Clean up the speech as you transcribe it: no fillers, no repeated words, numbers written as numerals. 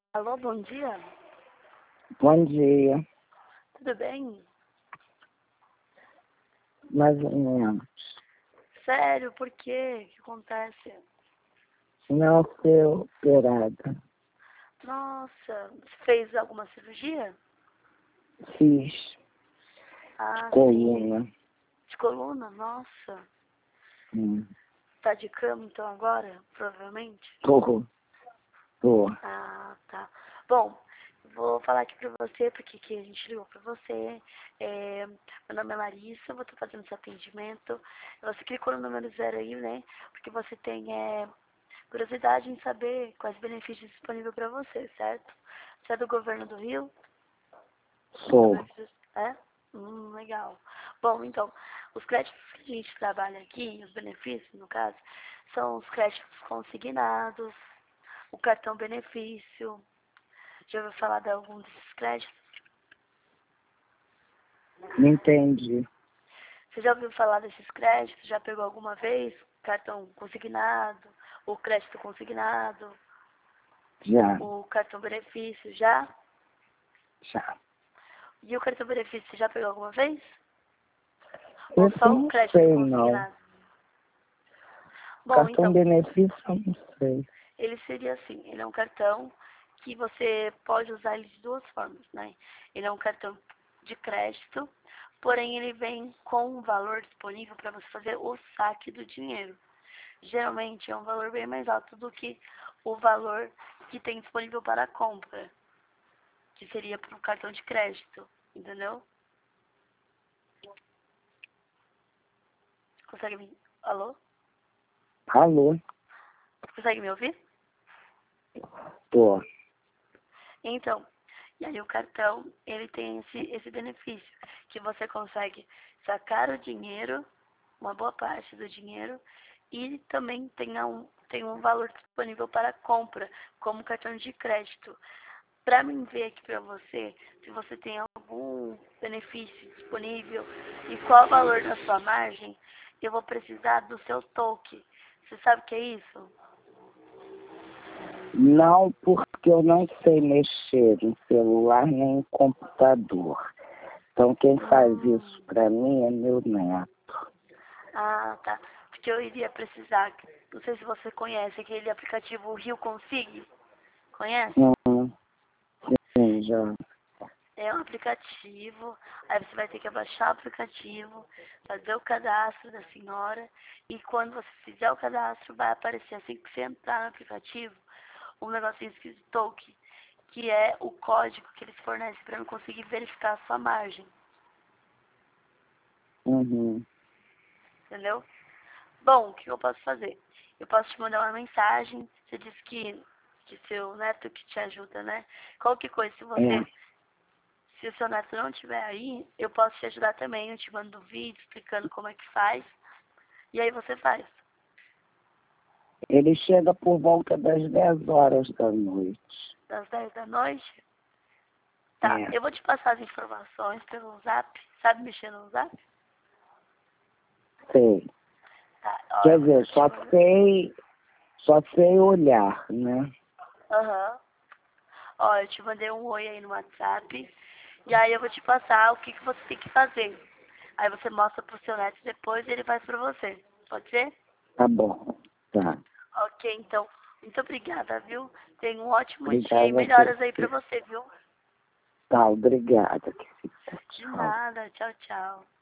Alô, bom dia. Bom dia, Tudo bem? mais ou menos. Sério, por quê? O que acontece? Não ser operada. Nossa, você fez alguma cirurgia? Fiz Ah, sim. coluna. De coluna? Nossa. Hum. Tá de cama então agora? Provavelmente? Tô. Ah, tá. Bom, vou falar aqui pra você, porque que a gente ligou pra você. Meu nome é Larissa, eu vou estar fazendo seu atendimento. Você clicou no número 0 aí, né? Porque você tem curiosidade em saber quais benefícios disponíveis para você, certo? Você é do governo do Rio? Sou. É? Legal. Bom, então, os créditos que a gente trabalha aqui, os benefícios, no caso, são os créditos consignados, o cartão benefício. Já ouviu falar de algum desses créditos? Não entendi. Você já ouviu falar desses créditos? Já pegou alguma vez cartão consignado, o crédito consignado, Já. o cartão benefício, já? Já. E o cartão benefício, você já pegou alguma vez? Ou Esse só eu o não crédito sei, não. consignado? Bom, Cartão então, benefício eu não sei. ele seria assim, ele é um cartão que você pode usar ele de duas formas, né? Ele é um cartão de crédito, porém ele vem com um valor disponível para você fazer o saque do dinheiro. Geralmente é um valor bem mais alto do que o valor que tem disponível para a compra, que seria para o cartão de crédito, entendeu? Consegue me... Alô? Alô? Consegue me ouvir? Tô. Então, e aí o cartão, ele tem esse benefício, que você consegue sacar o dinheiro, uma boa parte do dinheiro, e também tem um valor disponível para compra, como cartão de crédito. Para mim ver aqui para você, se você tem algum benefício disponível e qual o valor da sua margem, eu vou precisar do seu toque. Você sabe o que é isso? Não, porque eu não sei mexer em celular nem em computador. Então quem faz isso pra mim é meu neto. Ah, tá. Porque eu iria precisar, não sei se você conhece aquele aplicativo Rio Consig. Conhece? Sim, já. É um aplicativo, aí você vai ter que abaixar o aplicativo, fazer o cadastro da senhora, e quando você fizer o cadastro, vai aparecer assim que você entrar no aplicativo, um negocinho escrito token, que é o código que eles fornecem para eu conseguir verificar a sua margem, Uhum. entendeu? Bom, o que eu posso fazer? Eu posso te mandar uma mensagem. Você disse que seu neto que te ajuda, né? Qualquer coisa, É. se o seu neto não estiver aí, eu posso te ajudar também. Eu te mando um vídeo explicando como é que faz. E aí você faz. Ele chega por volta das 10 horas da noite. Das 10 da noite. Tá, É. eu vou te passar as informações pelo Zap. Sabe mexer no Zap? Sei. Tá, ó, Quer eu dizer, vou te mandar. só sei olhar, né? Aham. Ó, eu te mandei um oi aí no WhatsApp. E aí eu vou te passar o que você tem que fazer. Aí você mostra pro seu neto depois e ele faz pra você. Pode ser? Tá bom. Tá. Ok, então. Muito obrigada, viu? Tenha um ótimo dia e Obrigada a melhoras aí pra você. você, viu? Tá, obrigada. De Tchau. nada. Tchau, tchau.